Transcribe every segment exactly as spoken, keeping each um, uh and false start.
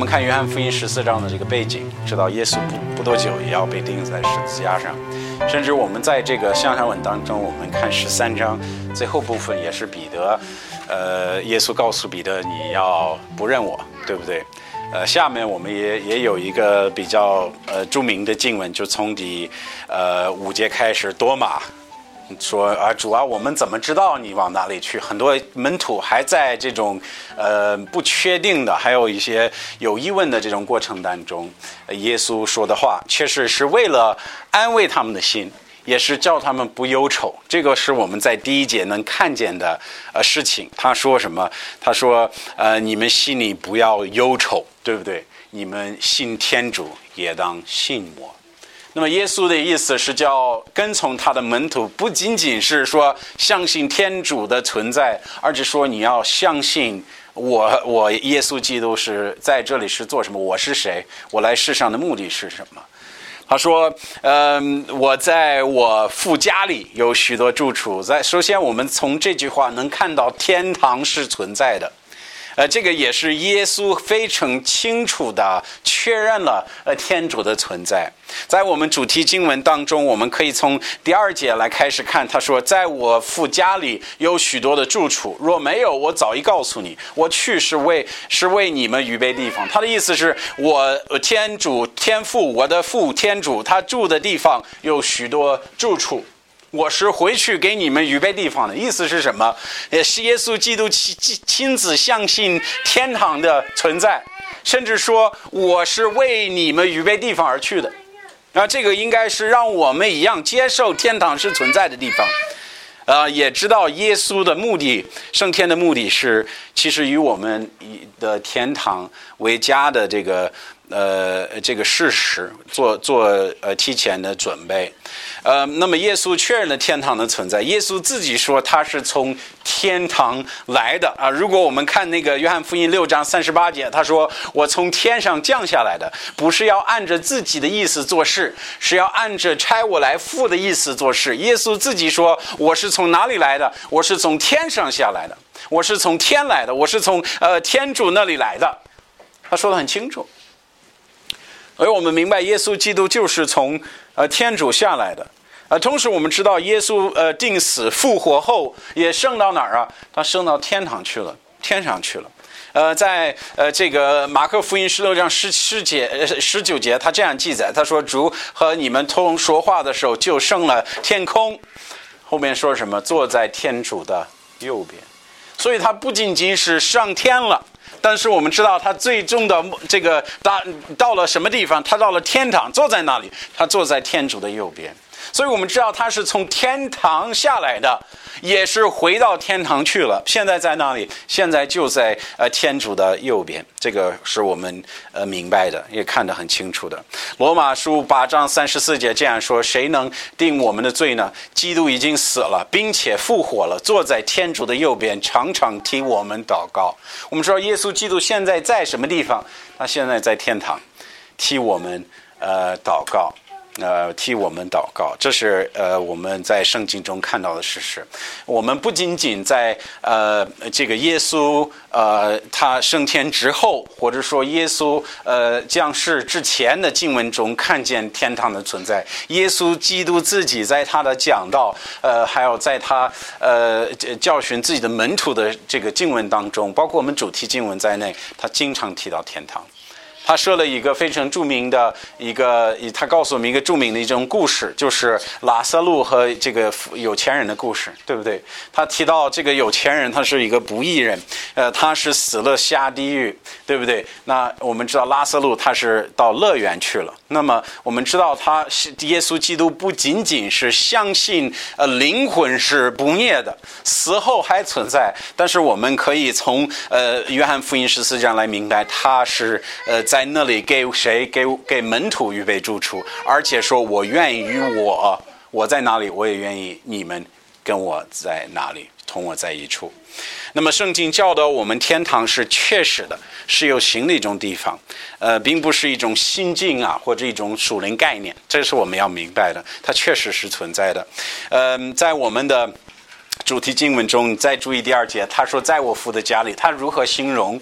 们看约翰福音十四章的这个背景，知道耶稣不不多久也要被钉在十字架上。甚至我们在这个向上文当中，我们看十三章最后部分也是彼得，呃，耶稣告诉彼得你要不认我，对不对？呃，下面我们也也有一个比较呃著名的经文，就从第呃五节开始，多马说啊，主啊，我们怎么知道你往哪里去？很多门徒还在这种呃不确定的，还有一些有疑问的这种过程当中，耶稣说的话确实是为了安慰他们的心，也是叫他们不忧愁。这个是我们在第一节能看见的呃事情。他说什么？他说呃，你们心里不要忧愁，对不对？你们信天主也当信我。那么耶稣的意思是叫跟从他的门徒，不仅仅是说相信天主的存在，而是说你要相信我，我耶稣基督是在这里是做什么，我是谁，我来世上的目的是什么。他说嗯，我在我父家里有许多住处。在首先我们从这句话能看到天堂是存在的，呃，这个也是耶稣非常清楚的确认了呃天主的存在。在我们主题经文当中，我们可以从第二节来开始看，他说在我父家里有许多的住处，若没有，我早已告诉你，我去是为是为你们预备地方。他的意思是我天主天父，我的父天主，他住的地方有许多住处，我是回去给你们预备地方的。意思是什么？也是耶稣基督亲自相信天堂的存在，甚至说我是为你们预备地方而去的。那这个应该是让我们一样接受天堂是存在的地方，呃，也知道耶稣的目的，升天的目的是其实与我们的天堂为家的这个呃这个事实做做呃提前的准备。呃，那么耶稣确认了天堂的存在，耶稣自己说他是从天堂来的啊。如果我们看那个约翰福音六章三十八节，他说我从天上降下来的，不是要按着自己的意思做事，是要按着差我来父的意思做事。耶稣自己说我是从哪里来的？我是从天上下来的，我是从天来的，我是从呃天主那里来的。他说得很清楚。而我们明白耶稣基督就是从呃天主下来的。呃，同时我们知道耶稣呃定死复活后也升到哪儿啊？他升到天堂去了，天上去了。呃，在呃这个马可福音十六章十十节呃十九节，他这样记载，他说主和你们通说话的时候，就升了天空。后面说什么？坐在天主的右边。所以他不仅仅是上天了，但是我们知道他最终的这个到到了什么地方？他到了天堂，坐在那里，他坐在天主的右边。所以我们知道他是从天堂下来的，也是回到天堂去了。现在在哪里？现在就在呃天主的右边。这个是我们呃明白的，也看得很清楚的。罗马书八章三十四节这样说：谁能定我们的罪呢？基督已经死了，并且复活了，坐在天主的右边，常常替我们祷告。我们知道耶稣基督现在在什么地方？他现在在天堂，替我们呃祷告。呃，替我们祷告，这是呃我们在圣经中看到的事实。我们不仅仅在呃这个耶稣呃他升天之后，或者说耶稣呃降世之前的经文中看见天堂的存在，耶稣基督自己在他的讲道，呃还有在他呃教训自己的门徒的这个经文当中，包括我们主题经文在内，他经常提到天堂。他说了一个非常著名的一个，他告诉我们一个著名的一种故事，就是拉撒路和这个有钱人的故事，对不对？他提到这个有钱人，他是一个不义人，呃，他是死了下地狱，对不对？那我们知道拉撒路他是到乐园去了。那么我们知道他耶稣基督不仅仅是相信呃灵魂是不灭的，死后还存在，但是我们可以从呃约翰福音十四章来明白，他是呃在那里给谁？给给门徒预备住处，而且说我愿意与我我在哪里，我也愿意你们跟我在哪里，同我在一处。那么圣经教导我们天堂是确实的，是有形的一种地方，呃，并不是一种心境啊，或者一种属灵概念，这是我们要明白的，它确实是存在的。嗯、呃，在我们的主题经文中，再注意第二节，他说在我父的家里，他如何形容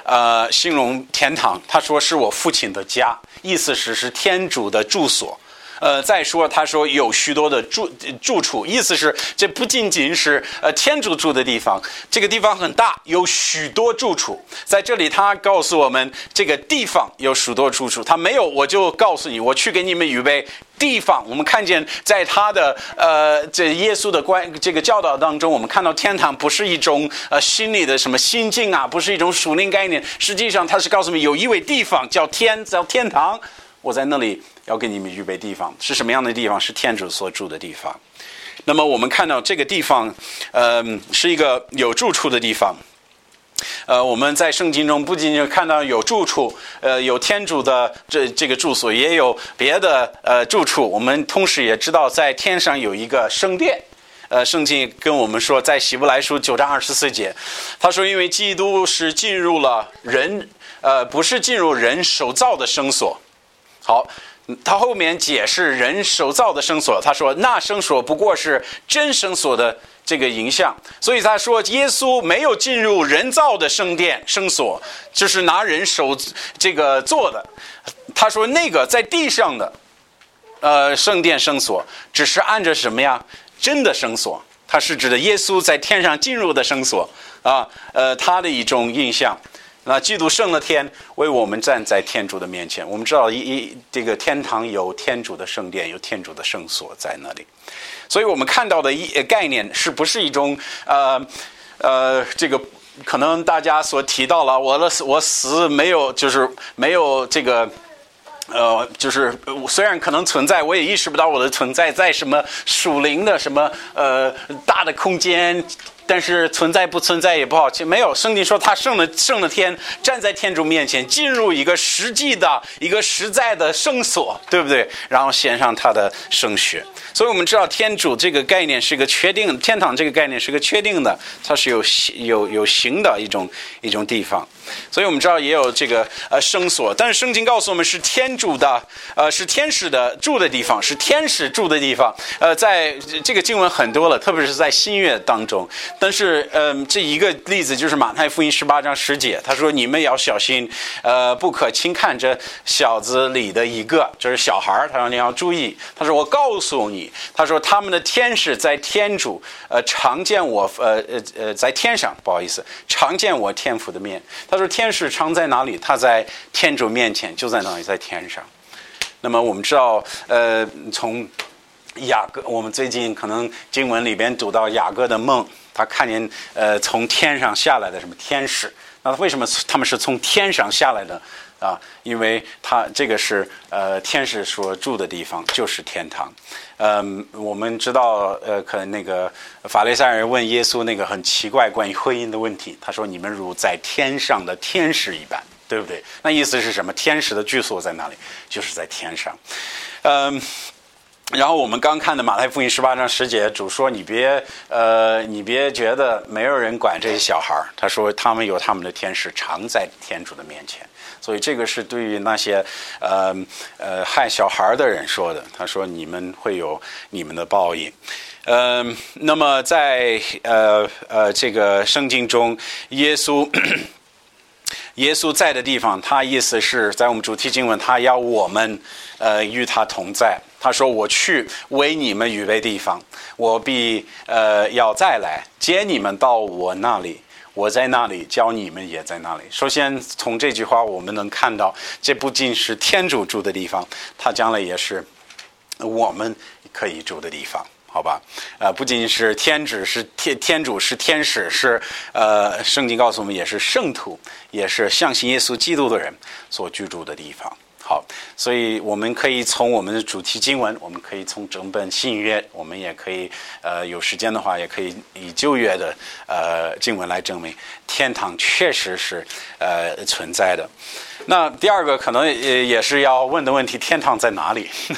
呃形容天堂，他说是我父亲的家，意思是是天主的住所。呃，再说他说有许多的住住处，意思是这不仅仅是呃天主住的地方，这个地方很大，有许多住处。在这里他告诉我们，这个地方有许多住处，他没有我就告诉你，我去给你们预备地方。我们看见在他的呃这耶稣的关这个教导当中，我们看到天堂不是一种呃心理的什么心境啊，不是一种属灵概念，实际上他是告诉我们有一位地方叫天，叫天堂，我在那里要给你们预备地方。是什么样的地方？是天主所住的地方。那么我们看到这个地方呃是一个有住处的地方。呃，我们在圣经中不仅仅看到有住处，呃，有天主的这这个住所，也有别的呃住处。我们同时也知道，在天上有一个圣殿。呃，圣经跟我们说，在希伯来书九章二十四节，他说，因为基督是进入了人，呃，不是进入人手造的圣所。好。他后面解释人手造的圣所，他说那圣所不过是真圣所的这个影像，所以他说耶稣没有进入人造的圣殿圣所，就是拿人手这个做的。他说那个在地上的呃圣殿圣所只是按着什么呀？真的圣所，它是指的耶稣在天上进入的圣所啊，呃他的一种印象。那基督升了天，为我们站在天主的面前。我们知道一一这个天堂有天主的圣殿，有天主的圣所在那里。所以我们看到的一概念是不是一种呃呃这个可能大家所提到了我的我死没有就是没有这个呃就是虽然可能存在，我也意识不到我的存在在什么属灵的什么呃大的空间。但是存在不存在也不好，没有。圣经说他升了升了天，站在天主面前，进入一个实际的一个实在的圣所，对不对？然后献上他的圣血。所以我们知道天主这个概念是一个确定，天堂这个概念是个确定的，它是有有有形的一种一种地方。所以我们知道也有这个呃圣所，但是圣经告诉我们是天主的呃是天使的住的地方，是天使住的地方。呃，在这个经文很多了，特别是在新约当中。但是，嗯、呃，这一个例子就是马太福音十八章十节，他说：“你们要小心，呃，不可轻看这小子里的一个，就是小孩。他说你要注意。他说我告诉你，他说他们的天使在天主，呃，常见我，呃呃呃，在天上，不好意思，常见我天父的面。他说天使常在哪里？他在天主面前，就在那里，在天上。那么我们知道，呃，从雅各，我们最近可能经文里边读到雅各的梦。”他看见呃从天上下来的什么天使，那为什么他们是从天上下来的啊？因为他这个是呃天使所住的地方，就是天堂。嗯，我们知道呃可能那个法利赛人问耶稣那个很奇怪关于婚姻的问题，他说你们如在天上的天使一般，对不对？那意思是什么？天使的居所在哪里？就是在天上。嗯。然后我们刚看的马太福音十八章十节，主说你别呃你别觉得没有人管这些小孩，他说他们有他们的天使常在天主的面前。所以这个是对于那些呃呃害小孩的人说的，他说你们会有你们的报应。呃那么在呃呃这个圣经中，耶稣耶稣在的地方，他意思是在我们主题经文，他要我们呃与他同在。他说我去为你们预备地方，我必呃要再来接你们到我那里，我在那里，教你们也在那里。首先从这句话我们能看到，这不仅是天主住的地方，他将来也是我们可以住的地方，好吧？呃，不仅是天主是天天主是天使，是呃，圣经告诉我们也是圣徒，也是相信耶稣基督的人所居住的地方。好，所以我们可以从我们的主题经文，我们可以从整本新约，我们也可以呃有时间的话，也可以以旧约的呃经文来证明天堂确实是呃存在的。那第二个可能也也是要问的问题，天堂在哪里？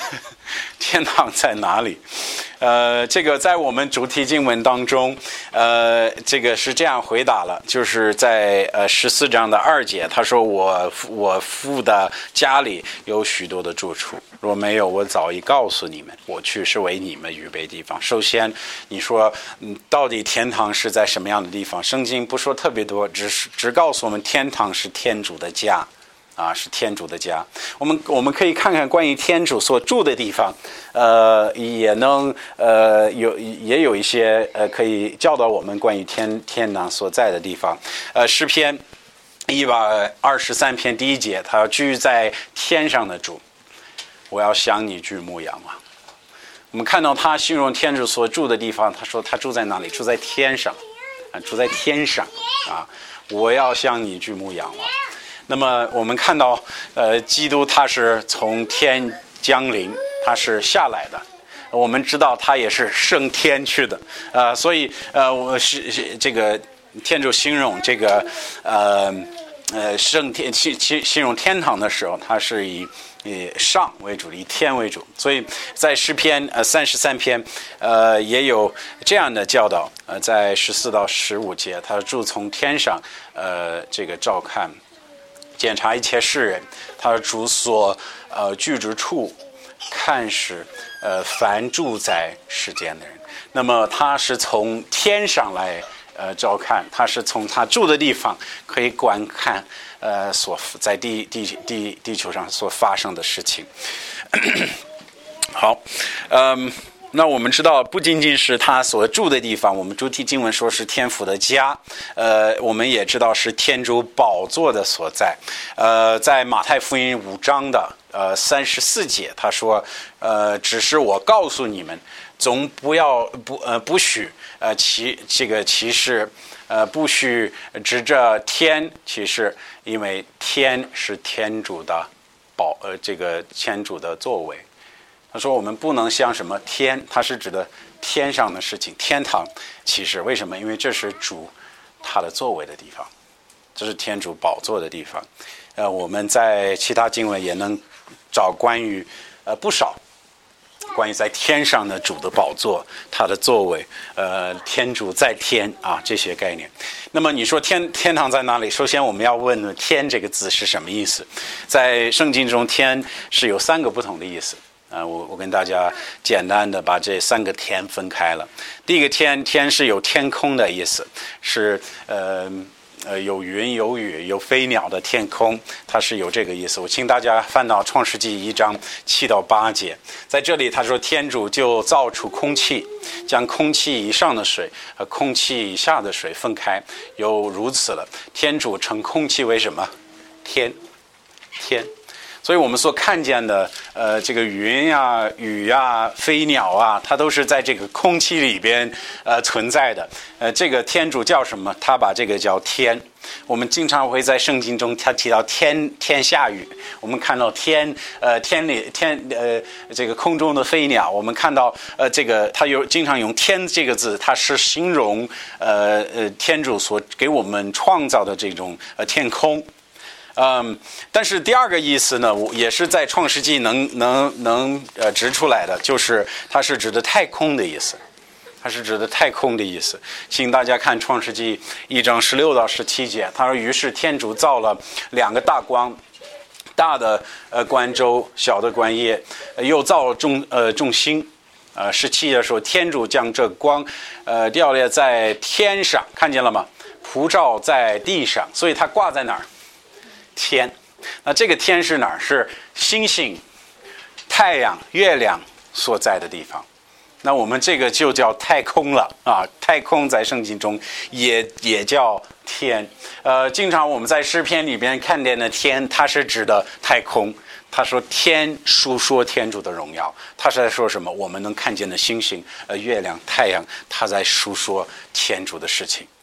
天堂在哪里？呃，这个在我们主题经文当中，呃，这个是这样回答了，就是在呃十四章的二节，他说我我父的家里有许多的住处，若没有，我早已告诉你们，我去是为你们预备地方。首先，你说，嗯，到底天堂是在什么样的地方？圣经不说特别多，只是只告诉我们，天堂是天主的家。啊，是天主的家。我们我们可以看看关于天主所住的地方，呃，也能呃有也有一些呃可以教导我们关于天天堂所在的地方。呃，诗篇一百二十三篇第一节，他要居在天上的主，我要向你举目仰望。我们看到他形容天主所住的地方，他说他住在哪里？住在天上，啊，住在天上啊！我要向你举目仰望。那么我们看到，呃，基督他是从天降临，他是下来的。我们知道他也是升天去的，呃，所以呃，我是是这个天主形容这个呃呃升天形形容天堂的时候，他是以以上为主，以天为主。所以在诗篇呃三十三篇呃也有这样的教导，呃，在十四到十五节，他住从天上，呃，这个照看。检查一切世人，他的主所呃居之处，看是呃凡住在世间的人。那么他是从天上来呃照看，他是从他住的地方可以观看呃所在地地地地球上所发生的事情。好，嗯。那我们知道，不仅仅是他所住的地方，我们主题经文说是天父的家，呃，我们也知道是天主宝座的所在。呃，在马太福音五章的呃三十四节，他说，呃，只是我告诉你们，总不要不呃不许呃歧这个歧视，呃不许指着天歧视，因为天是天主的宝呃这个天主的作为。他说我们不能像什么天，他是指的天上的事情，天堂其实为什么？因为这是主他的作为的地方，这是天主宝座的地方。呃，我们在其他经文也能找关于呃不少关于在天上的主的宝座，他的作为，呃，天主在天啊这些概念。那么你说天天堂在哪里？首先我们要问天这个字是什么意思？在圣经中，天是有三个不同的意思。呃，我我跟大家简单的把这三个天分开了。第一个天，天是有天空的意思，是呃呃有云有雨有飞鸟的天空，它是有这个意思。我请大家翻到创世纪一章七到八节，在这里他说天主就造出空气，将空气以上的水和空气以下的水分开，又如此了。天主称空气为什么？天，天。所以我们所看见的呃这个云呀、雨呀、飞鸟啊，它都是在这个空气里边呃存在的。呃这个天主叫什么？他把这个叫天。我们经常会在圣经中他提到天天下雨，我们看到天呃天里天呃这个空中的飞鸟，我们看到呃这个他有经常用天这个字，它是形容呃呃天主所给我们创造的这种呃天空。嗯，但是第二个意思呢，也是在创世纪能能能呃指出来的，就是它是指的太空的意思，它是指的太空的意思。请大家看创世纪一章十六到十七节，他说：“于是天主造了两个大光，大的呃观周，小的观夜，又造了众呃众星。”呃，十七节的时候，天主将这光呃吊列在天上，看见了吗？普照在地上，所以它挂在哪儿？天。那这个天是哪儿？是星星、太阳、月亮所在的地方。那我们这个就叫太空了啊！太空在圣经中也也叫天。呃，经常我们在诗篇里边看见的天，它是指的太空。他说天述说天主的荣耀，他是在说什么？我们能看见的星星、呃月亮、太阳，他在述说天主的事情。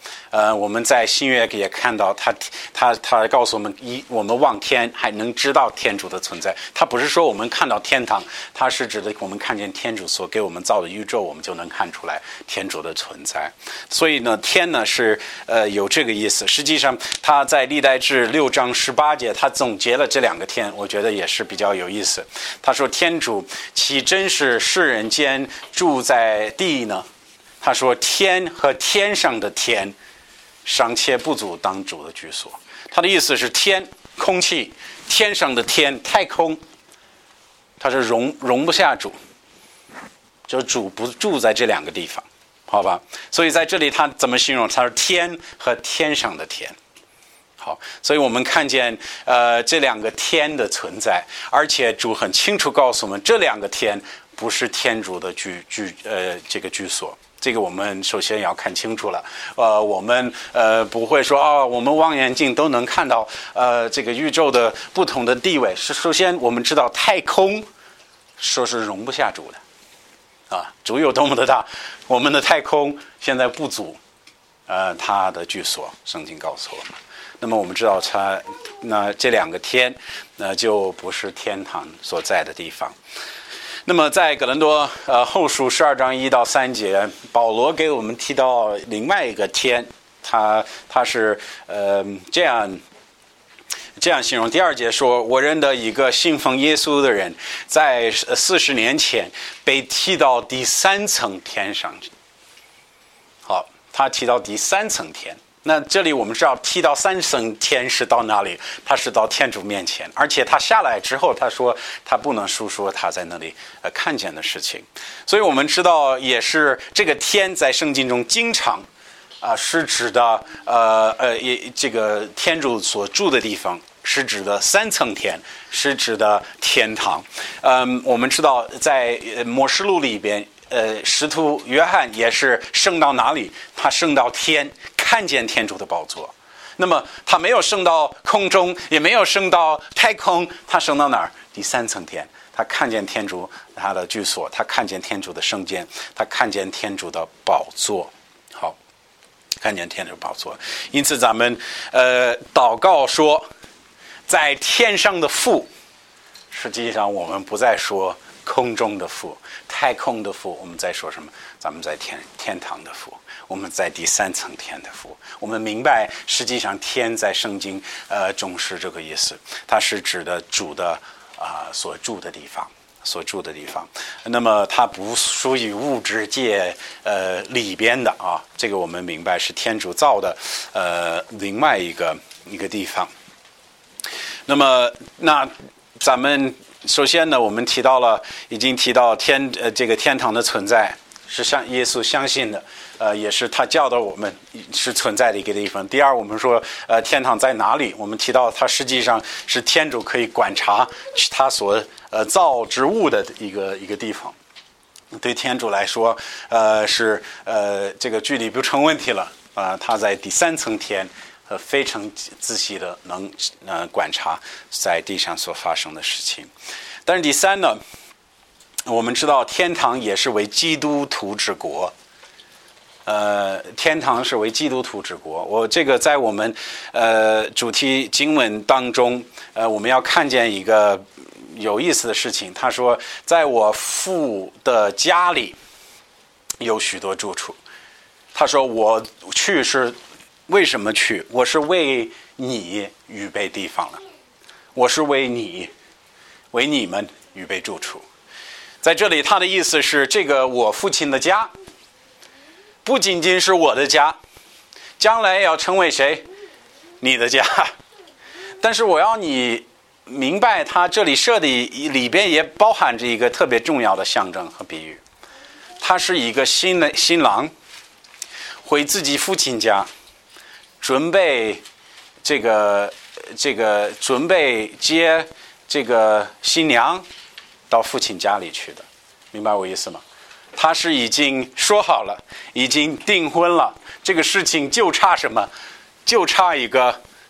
呃，我们在新约也看到他，他他告诉我们，一我们望天还能知道天主的存在。他不是说我们看到天堂，他是指的我们看见天主所给我们造的宇宙，我们就能看出来天主的存在。所以呢，天呢是呃有这个意思。实际上，他在历代志六章十八节，他总结了这两个天，我觉得也是比较有意思。他说：“天主岂真是世人间住在地呢？”他说：“天和天上的天。”尚且不足当主的居所。他的意思是天，空气，天上的天，太空，他是容容不下主，就主不住在这两个地方，好吧？所以在这里他怎么形容？他说天和天上的天。好，所以我们看见呃这两个天的存在，而且主很清楚告诉我们，这两个天不是天主的居居呃这个居所。这个我们首先要看清楚了，呃，我们呃不会说哦，我们望远镜都能看到呃这个宇宙的不同的地位。是首先我们知道太空说是容不下主的，啊，主有多么的大，我们的太空现在不足，呃，它的居所，圣经告诉我们。那么我们知道它，那这两个天，那就不是天堂所在的地方。那么在哥林多呃后书十二章一到三节，保罗给我们提到另外一个天，他他是呃这样这样形容。第二节说，我认得一个信奉耶稣的人，在四十年前被提到第三层天上去。好，他提到第三层天。那这里我们知道提到三层天是到哪里？他是到天主面前，而且他下来之后，他说他不能述说他在那里呃看见的事情。所以我们知道，也是这个天在圣经中经常啊、呃、是指的呃呃也这个天主所住的地方，是指的三层天，是指的天堂。嗯，我们知道在默示录里边，呃，使徒约翰也是升到哪里？他升到天。看见天主的宝座，那么他没有升到空中，也没有升到太空，他升到哪儿？第三层天。他看见天主他的居所，他看见天主的圣殿，他看见天主的宝座。好，看见天主的宝座。因此咱们呃祷告说，在天上的父，实际上我们不再说空中的父、太空的父，我们在说什么？咱们在天天堂的父。我们在第三层天的父，我们明白，实际上天在圣经呃中是这个意思，它是指的主的啊、呃、所住的地方，所住的地方。那么它不属于物质界呃里边的啊，这个我们明白是天主造的呃另外一个一个地方。那么那咱们首先呢，我们提到了，已经提到天呃这个天堂的存在。是像耶稣相信的，呃，也是他教导我们是存在的一个地方。第二，我们说，呃，天堂在哪里？我们提到它实际上是天主可以观察他所呃造之物的一个一个地方。对天主来说，呃，是呃这个距离不成问题了啊、呃，他在第三层天，呃，非常仔细的能呃观察在地上所发生的事情。但是第三呢？我们知道天堂也是为基督徒之国，呃，天堂是为基督徒之国。我这个在我们呃主题经文当中，呃，我们要看见一个有意思的事情。他说，在我父的家里有许多住处。他说我去是为什么去？我是为你预备地方了，我是为你为你们预备住处。在这里他的意思是，这个我父亲的家不仅仅是我的家，将来要成为谁？你的家。但是我要你明白，他这里设的里边也包含着一个特别重要的象征和比喻。他是一个新的新郎回自己父亲家，准备这个这个准备接这个新娘到父亲家里去的，明白我意思吗？他是已经说好了，已经订婚了，这个事情就差什么？就差一个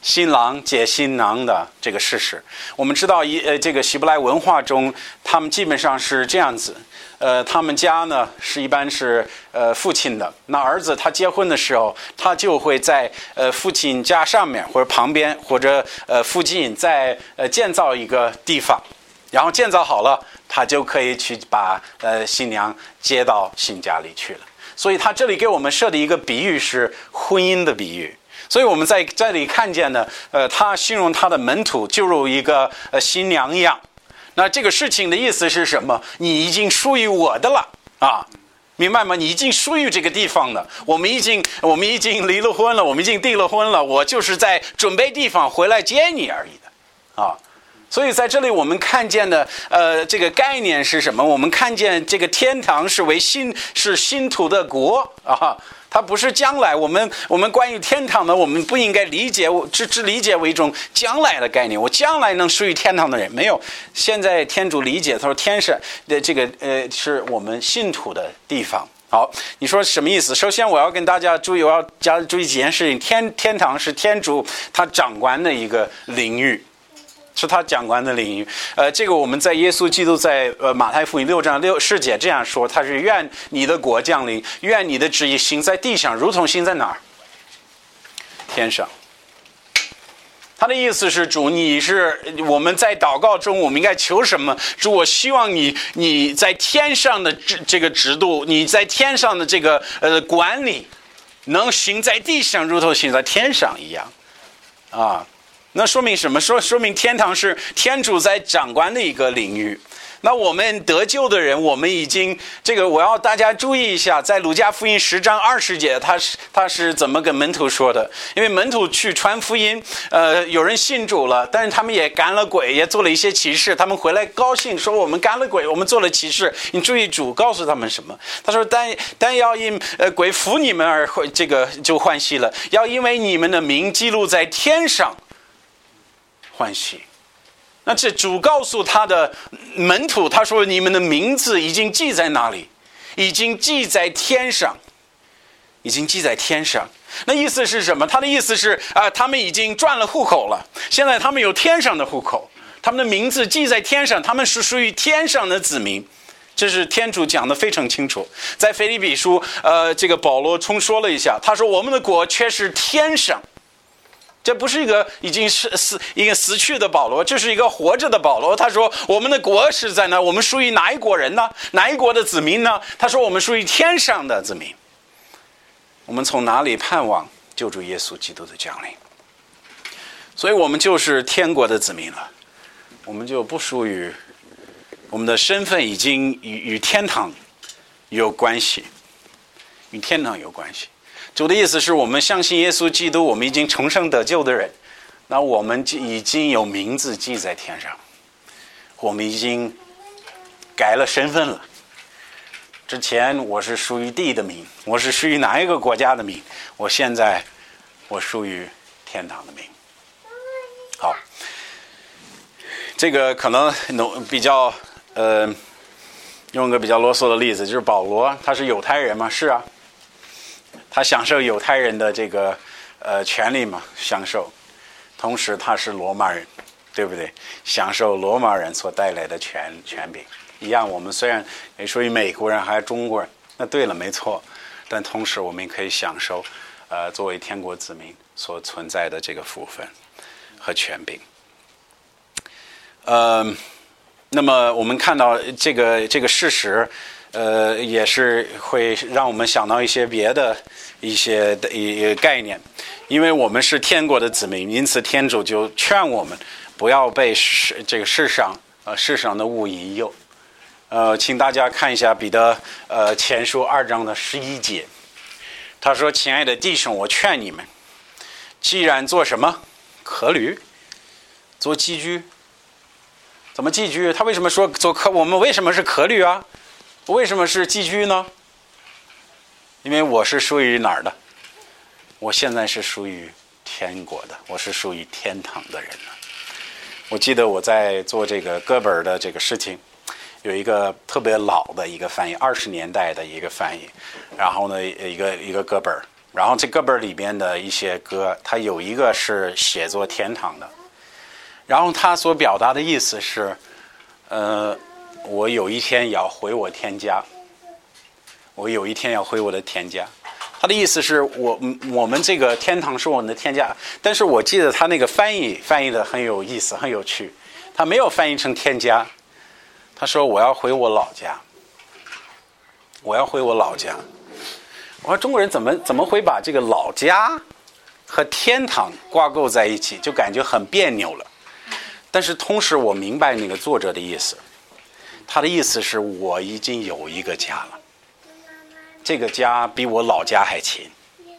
新郎接新郎的这个事实。我们知道一呃这个希伯来文化中，他们基本上是这样子，呃他们家呢是一般是呃父亲的，那儿子他结婚的时候，他就会在呃父亲家上面或者旁边或者呃附近再呃建造一个地方，然后建造好了，他就可以去把呃新娘接到新家里去了。所以他这里给我们设的一个比喻是婚姻的比喻。所以我们在这里看见呢，呃，他形容他的门徒就如一个呃新娘一样。那这个事情的意思是什么？你已经属于我的了啊，明白吗？你已经属于这个地方了。我们已经我们已经离了婚了，我们已经订了婚了，我就是在准备地方回来接你而已的啊。所以在这里我们看见的呃这个概念是什么？我们看见这个天堂是为新是新土的国啊。它不是将来，我们我们关于天堂呢，我们不应该理解只只理解为一种将来的概念。我将来能属于天堂的人没有。现在天主理解，他说天上的这个呃是我们信徒的地方。好，你说什么意思？首先我要跟大家注意，我要加注意几件事情。天天堂是天主他掌管的一个领域。是他讲官的领域，呃，这个我们在耶稣基督在呃马太福音六章六世节这样说，他是愿你的国降临，愿你的旨意行在地上，如同行在哪儿？天上。他的意思是，主，你是我们在祷告中，我们应该求什么？主，我希望你你在天上的这个制度，你在天上的这个呃管理，能行在地上，如同行在天上一样，啊。那说明什么？说说明天堂是天主在掌管的一个领域。那我们得救的人，我们已经这个，我要大家注意一下，在路加福音十章二十节，他是他是怎么跟门徒说的？因为门徒去传福音，呃，有人信主了，但是他们也赶了鬼，也做了一些奇事。他们回来高兴说：“我们赶了鬼，我们做了奇事。”你注意，主告诉他们什么？他说：“但但要因呃鬼服你们而这个就欢喜了，要因为你们的名记录在天上。”欢喜。那这主告诉他的门徒，他说你们的名字已经记在哪里？已经记在天上，已经记在天上。那意思是什么？他的意思是啊、呃，他们已经转了户口了，现在他们有天上的户口，他们的名字记在天上，他们是属于天上的子民。这是天主讲的非常清楚。在腓立比书，呃，这个保罗重说了一下，他说我们的国却是天上。这不是一个已经是死一个死去的保罗，这是一个活着的保罗。他说我们的国是在哪？我们属于哪一国人呢？哪一国的子民呢？他说我们属于天上的子民。我们从哪里盼望救主耶稣基督的降临？所以我们就是天国的子民了，我们就不属于，我们的身份已经与与天堂有关系，与天堂有关系。主的意思是我们相信耶稣基督，我们已经重生得救的人，那我们已经有名字记在天上，我们已经改了身份了。之前我是属于地的民，我是属于哪一个国家的民？我现在我属于天堂的民。好，这个可能比较呃，用个比较啰嗦的例子，就是保罗他是犹太人嘛，是啊。他享受犹太人的这个呃权利嘛，享受，同时他是罗马人，对不对？享受罗马人所带来的权权柄一样。我们虽然也属于美国人还是中国人，那对了，没错。但同时我们也可以享受呃作为天国子民所存在的这个福分和权柄。呃，那么我们看到这个这个事实。呃，也是会让我们想到一些别的一些的一个概念，因为我们是天国的子民，因此天主就劝我们不要被世这个世上呃世上的物引诱。呃，请大家看一下彼得呃前书二章的十一节，他说：“亲爱的弟兄，我劝你们，既然做什么客旅，做寄居，怎么寄居？他为什么说做客？我们为什么是客旅啊？”为什么是寄居呢？因为我是属于哪儿的？我现在是属于天国的，我是属于天堂的人了。我记得我在做这个歌本的这个事情，有一个特别老的一个翻译，二十年代的一个翻译，然后呢，一个一个歌本， 然后这歌本里边的一些歌，它有一个是写作天堂的，然后它所表达的意思是，呃，我有一天要回我天家，我有一天要回我的天家。他的意思是我我们这个天堂是我们的天家，但是我记得他那个翻译翻译的很有意思，很有趣。他没有翻译成天家，他说我要回我老家，我要回我老家。我说中国人怎么怎么会把这个老家和天堂挂钩在一起，就感觉很别扭了。但是同时我明白那个作者的意思，他的意思是我已经有一个家了，这个家比我老家还亲，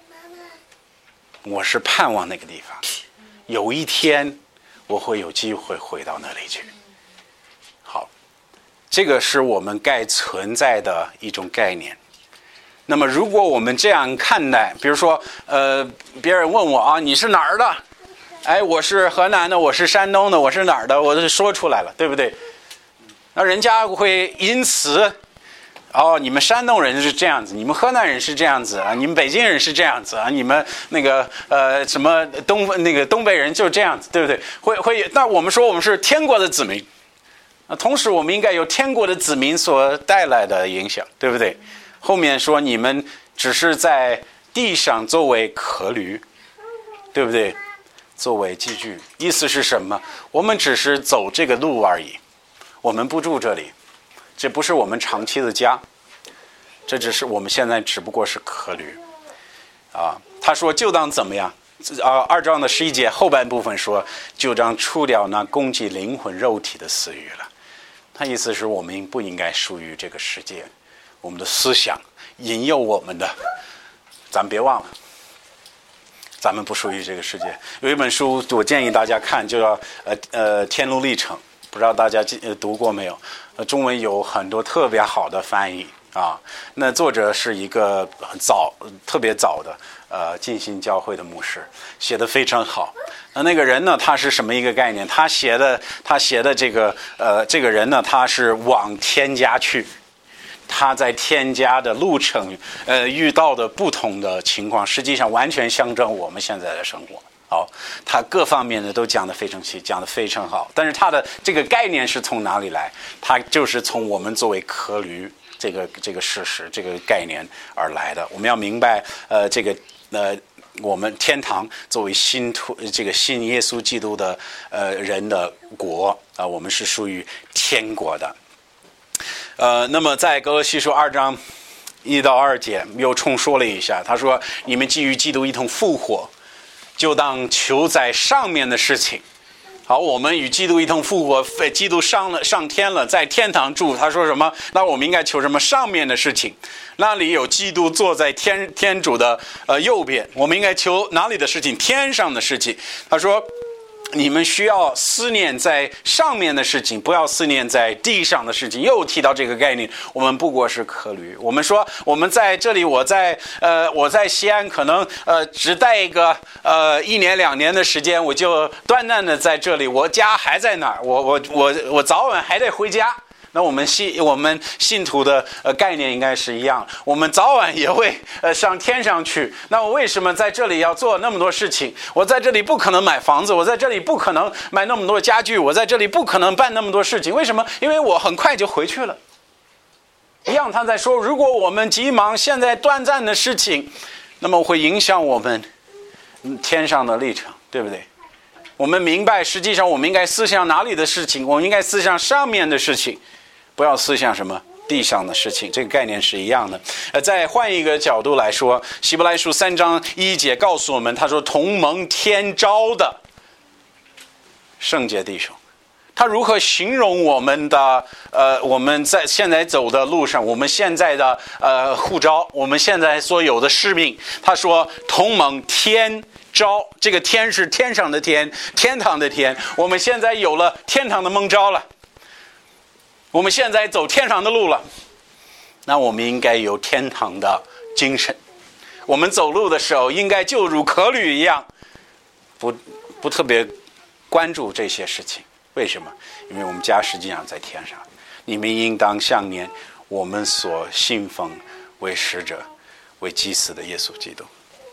我是盼望那个地方有一天我会有机会回到那里去。好，这个是我们该存在的一种概念。那么如果我们这样看待，比如说呃，别人问我啊，你是哪儿的？哎，我是河南的，我是山东的，我是哪儿的，我就说出来了，对不对？那人家会因此，哦，你们山东人是这样子，你们河南人是这样子啊，你们北京人是这样子啊，你们那个呃什么东那个东北人就是这样子，对不对？会会，那我们说我们是天国的子民，那同时我们应该有天国的子民所带来的影响，对不对？后面说你们只是在地上作为客旅，对不对？作为寄居，意思是什么？我们只是走这个路而已，我们不住这里，这不是我们长期的家，这只是我们现在只不过是客旅啊。他说就当怎么样啊？二章的十一节后半部分说，就当除掉那攻击灵魂肉体的私欲了。他意思是我们不应该属于这个世界，我们的思想引诱我们的，咱别忘了，咱们不属于这个世界。有一本书我建议大家看，就叫呃呃天路历程，不知道大家读过没有？呃，中文有很多特别好的翻译啊。那作者是一个很早特别早的呃浸信教会的牧师，写得非常好。那那个人呢，他是什么一个概念？他写的他写的这个呃这个人呢，他是往天家去。他在天家的路程，呃，遇到的不同的情况，实际上完全象征我们现在的生活。好，他各方面的都讲得非常细，讲得非常好。但是他的这个概念是从哪里来？他就是从我们作为客旅这个这个事实、这个概念而来的。我们要明白，呃，这个呃，我们天堂作为信徒，这个信耶稣基督的呃人的国啊、呃，我们是属于天国的。呃，那么在歌罗西书二章一到二节又重说了一下，他说：“你们基于基督一同复活，就当求在上面的事情。”好，我们与基督一同复活，基督上了上天了，在天堂住。他说什么？那我们应该求什么？上面的事情，那里有基督坐在天天主的呃右边。我们应该求哪里的事情？天上的事情。他说，你们需要思念在上面的事情，不要思念在地上的事情。又提到这个概念，我们不过是客旅。我们说我们在这里，我在呃我在西安，可能呃只待一个呃一年两年的时间，我就短暂的在这里，我家还在那儿，我我我我早晚还得回家。那我们信我们信徒的呃概念应该是一样，我们早晚也会呃上天上去。那我为什么在这里要做那么多事情？我在这里不可能买房子，我在这里不可能买那么多家具，我在这里不可能办那么多事情。为什么？因为我很快就回去了。一样，他在说，如果我们急忙现在短暂的事情，那么会影响我们天上的历程，对不对？我们明白，实际上我们应该思想哪里的事情？我们应该思想上面的事情。不要思想什么地上的事情，这个概念是一样的。呃，再换一个角度来说，希伯来书三章一节告诉我们，他说同蒙天召的圣洁弟兄，他如何形容我们的呃我们在现在走的路上，我们现在的呃呼召，我们现在所有的使命，他说同蒙天召，这个天是天上的天，天堂的天，我们现在有了天堂的蒙召了。我们现在走天堂的路了，那我们应该有天堂的精神。我们走路的时候，应该就如客旅一样，不不特别关注这些事情。为什么？因为我们家实际上在天上。你们应当想念我们所信奉为使者、为祭司的耶稣基督。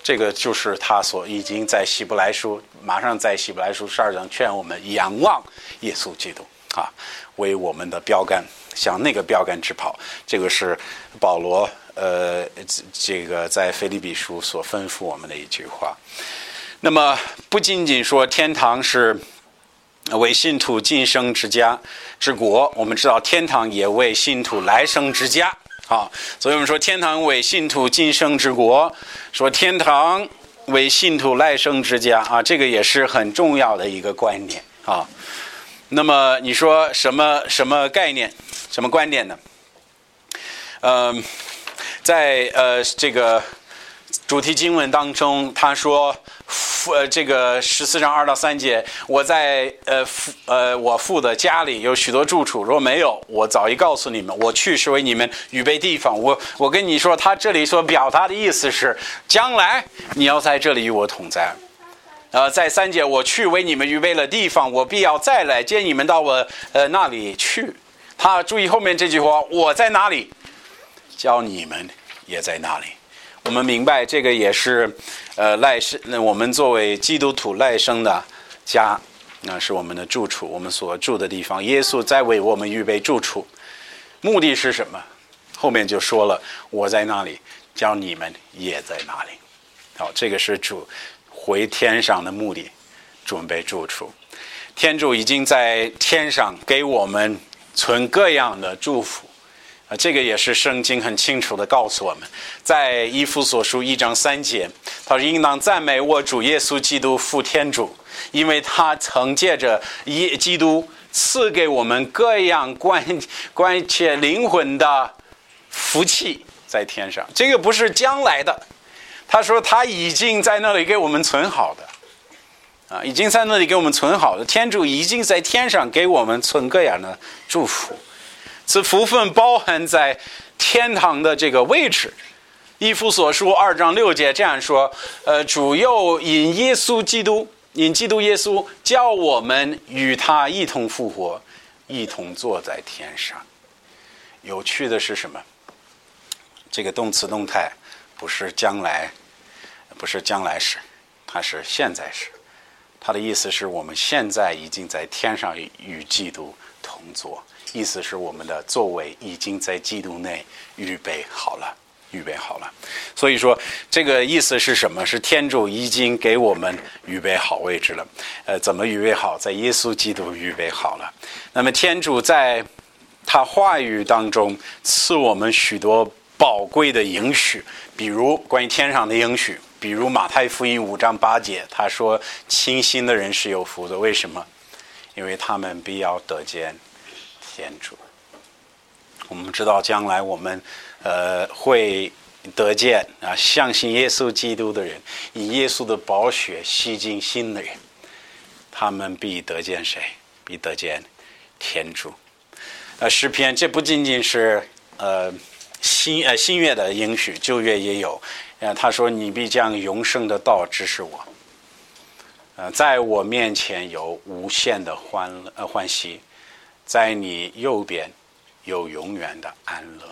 这个就是他所已经在希伯来书，马上在希伯来书十二章劝我们仰望耶稣基督啊，为我们的标杆，向那个标杆直跑。这个是保罗呃这个在腓立比书所吩咐我们的一句话。那么不仅仅说天堂是为信徒今生之家之国，我们知道天堂也为信徒来生之家啊，所以我们说天堂为信徒今生之国，说天堂为信徒来生之家啊，这个也是很重要的一个观念啊。那么你说什么什么概念，什么观点呢？呃，在呃这个主题经文当中，他说，呃，这个十四章二到三节，我在呃父呃我父的家里有许多住处，若没有，我早已告诉你们，我去是为你们预备地方。我我跟你说，他这里所表达的意思是，将来你要在这里与我同在。呃，在三节，我去为你们预备了地方，我必要再来接你们到我呃那里去。他注意后面这句话，我在哪里，叫你们也在那里。我们明白这个也是呃赖生，我们作为基督徒赖生的家，那是我们的住处，我们所住的地方。耶稣在为我们预备住处，目的是什么？后面就说了，我在那里，叫你们也在那里。好，这个是主回天上的目的，准备住处。天主已经在天上给我们存各样的祝福。啊，这个也是圣经很清楚地告诉我们，在以弗所书一章三节，他说：“应当赞美我主耶稣基督父天主，因为他曾借着耶基督赐给我们各样关关切灵魂的福气在天上。”这个不是将来的，他说他已经在那里给我们存好的，啊，已经在那里给我们存好的。天主已经在天上给我们存各样的祝福。此福分包含在天堂的这个位置。以弗所书二章六节这样说：呃，主又引耶稣基督，引基督耶稣，叫我们与他一同复活，一同坐在天上。有趣的是什么？这个动词动态不是将来，不是将来时，它是现在时。它的意思是我们现在已经在天上与基督同坐。意思是我们的座位已经在基督内预备好了，预备好了。所以说这个意思是什么？是天主已经给我们预备好位置了。呃，怎么预备好？在耶稣基督预备好了。那么天主在他话语当中赐我们许多宝贵的应许，比如关于天上的应许，比如马太福音五章八节，他说清心的人是有福的。为什么？因为他们必要得见天主。我们知道将来我们呃会得见啊，相信耶稣基督的人，以耶稣的宝血洗净心的人，他们必得见谁？必得见天主。呃，诗篇这不仅仅是呃新呃新约的应许，旧约也有。呃，他说：“你必将永生的道指示我。”呃，在我面前有无限的欢呃欢喜。在你右边有永远的安乐。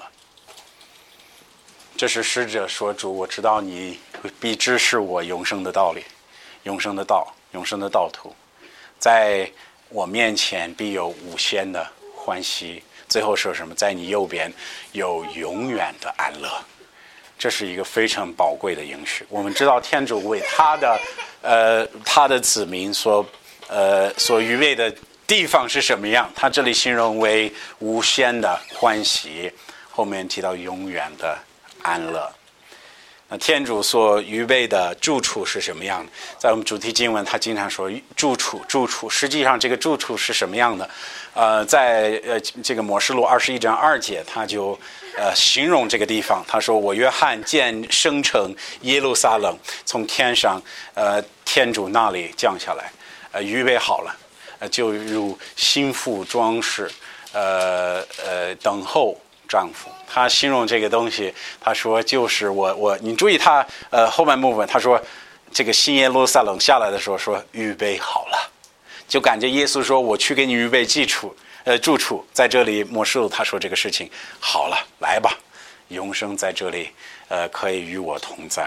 这是使者说：“主，我知道你必指示我永生的道理，永生的道，永生的道途。在我面前必有无限的欢喜。”最后说什么？在你右边有永远的安乐。这是一个非常宝贵的应许。我们知道天主为他的呃他的子民所呃所预备的地方是什么样？他这里形容为无限的欢喜，后面提到永远的安乐。那天主所预备的住处是什么样的？在我们主题经文，他经常说住处，住处。实际上，这个住处是什么样的？呃，在呃这个《默示录》二十一章二节，他就呃形容这个地方。他说：“我约翰见圣城耶路撒冷从天上呃天主那里降下来，呃预备好了。”就如心腹装饰，呃呃，等候丈夫。他形容这个东西，他说就是我我，你注意他呃后半部分，他说这个新耶路撒冷下来的时候说预备好了，就感觉耶稣说我去给你预备基础呃住处，在这里默示录他说这个事情好了，来吧，永生在这里呃可以与我同在。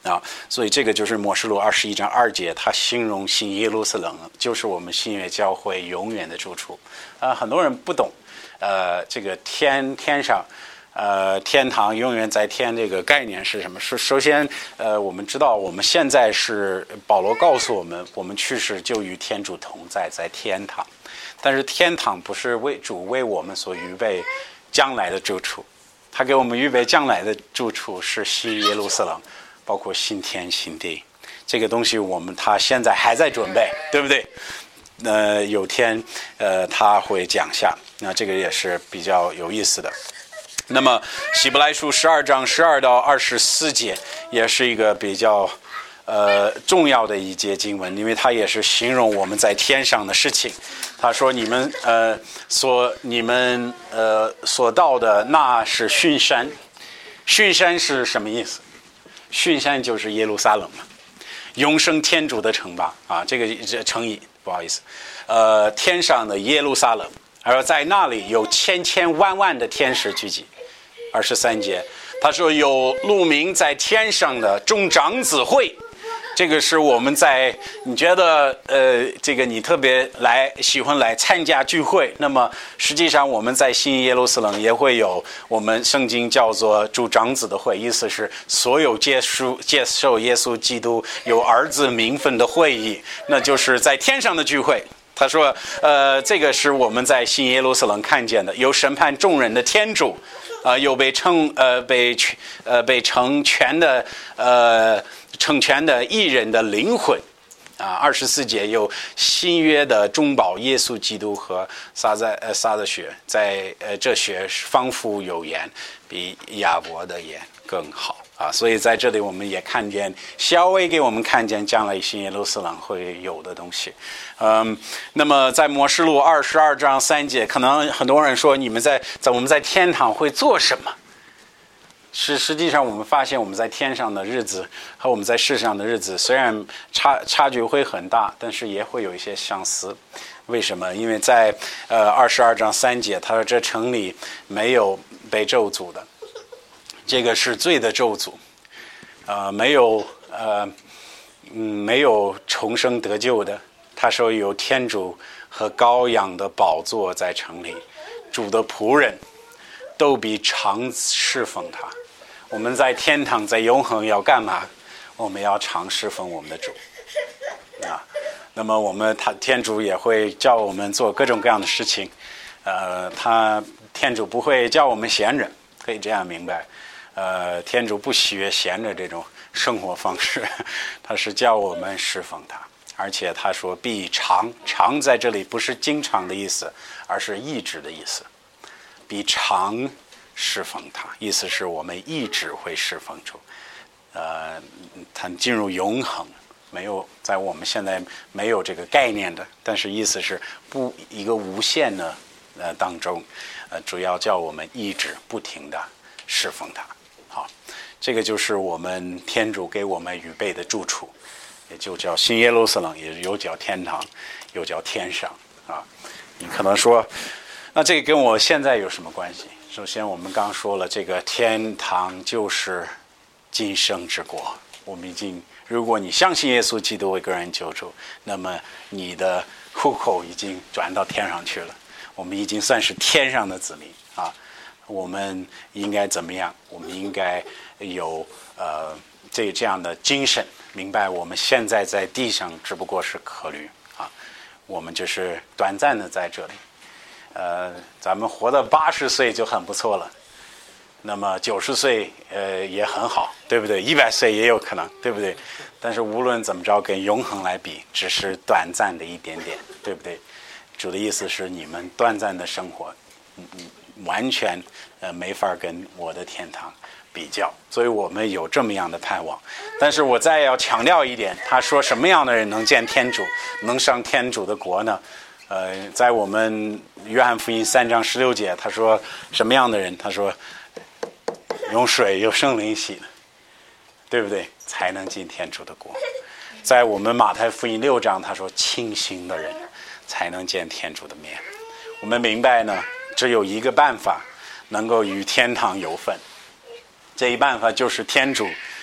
啊，所以这个就是默示录二十一章二节，他形容新耶路撒冷就是我们新约教会永远的住处。啊，很多人不懂，呃，这个天天上，呃，天堂永远在天这个概念是什么？是首先，呃，我们知道我们现在是保罗告诉我们，我们去世就与天主同在，在天堂。但是天堂不是为主为我们所预备将来的住处，他给我们预备将来的住处是新耶路撒冷。包括新天新地，这个东西我们他现在还在准备，对不对？呃，有天呃他会讲下，那这个也是比较有意思的。那么希伯来书十二章十二到二十四节也是一个比较呃重要的一节经文，因为它也是形容我们在天上的事情。他说你们呃所你们呃所到的那是训山，训山是什么意思？训山就是耶路撒冷嘛，永生天主的城吧，啊，这个这成语不好意思，呃，天上的耶路撒冷，而在那里有千千万万的天使聚集。二十三节，他说有路名在天上的众长子会。这个是我们在你觉得呃，这个你特别来喜欢来参加聚会，那么实际上我们在新耶路撒冷也会有我们圣经叫做诸长子的会，意思是所有接受接受耶稣基督有儿子名分的会议，那就是在天上的聚会。他说呃，这个是我们在新耶路撒冷看见的，有审判众人的天主，呃，有被称呃被呃被成全的呃成全的义人的灵魂，啊，二十四节有新约的中保耶稣基督和撒在呃撒的血，在呃这血仿佛有盐，比亚伯的盐更好啊，所以在这里我们也看见稍微给我们看见将来新耶路撒冷会有的东西。嗯，那么在默示录二十二章三节，可能很多人说你们在在我们在天堂会做什么？是实际上我们发现我们在天上的日子和我们在世上的日子虽然差差距会很大，但是也会有一些相似。为什么？因为在呃二十二章三节，他说这城里没有被咒诅的，这个是罪的咒诅，呃，没有呃嗯没有重生得救的。他说有天主和羔羊的宝座在城里，主的仆人都必常侍奉他。我们在天堂在永恒要干嘛？我们要常侍奉我们的主啊。那么我们他天主也会叫我们做各种各样的事情，呃，他天主不会叫我们闲着，可以这样明白。呃，天主不喜悦闲着这种生活方式，他是叫我们侍奉他。而且他说必常，常在这里不是经常的意思，而是一直的意思。必常侍奉他，意思是我们一直会侍奉主。呃，他进入永恒，没有在我们现在没有这个概念的，但是意思是不一个无限的呃当中，呃，主要叫我们一直不停的侍奉他。好，这个就是我们天主给我们预备的住处。也就叫新耶路撒冷，也有叫天堂，又叫天上啊。你可能说，那这个跟我现在有什么关系？首先，我们刚说了，这个天堂就是今生之国。我们已经，如果你相信耶稣基督为个人救主，那么你的户口已经转到天上去了。我们已经算是天上的子民啊。我们应该怎么样？我们应该有呃这这样的精神。明白我们现在在地上只不过是客旅啊，我们就是短暂的在这里，呃，咱们活到八十岁就很不错了，那么九十岁呃也很好，对不对？一百岁也有可能，对不对？但是无论怎么着，跟永恒来比，只是短暂的一点点，对不对？主的意思是你们短暂的生活，嗯嗯，完全呃没法跟我的天堂比较，所以我们有这么样的盼望。但是我再要强调一点，他说什么样的人能见天主，能上天主的国呢？呃，在我们约翰福音三章十六节，他说什么样的人？他说用水有圣灵洗的，对不对？才能进天主的国。在我们马太福音六章，他说清醒的人才能见天主的面。我们明白呢，只有一个办法能够与天堂有份，这一办法就是天主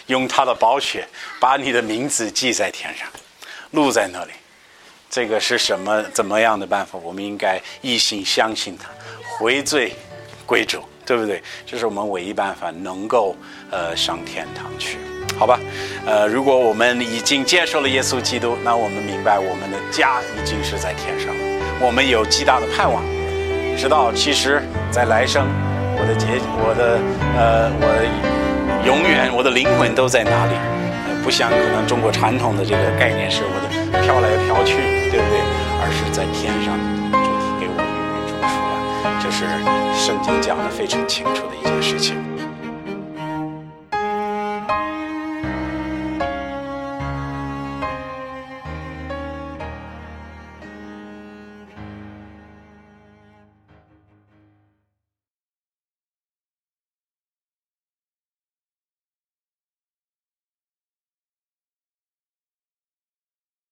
用他的宝血把你的名字记在天上，录在那里。这个是什么怎么样的办法？我们应该一心相信他，回罪归主，对不对？这是我们唯一办法能够呃上天堂去，好吧？呃，如果我们已经接受了耶稣基督，那我们明白我们的家已经是在天上了，我们有极大的盼望，知道其实在来生，我的结，我的呃，我永远我的灵魂都在哪里？呃，不像可能中国传统的这个概念是我的飘来飘去，对不对？而是在天上，主题给我永远住处了，这是圣经讲的非常清楚的一件事情。